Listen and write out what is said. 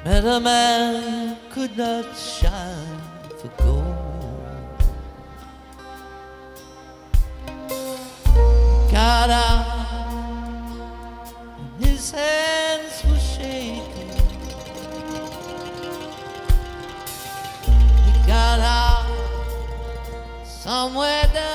Met a man could not shine for gold. Got out and his hands were shaking. He got out somewhere down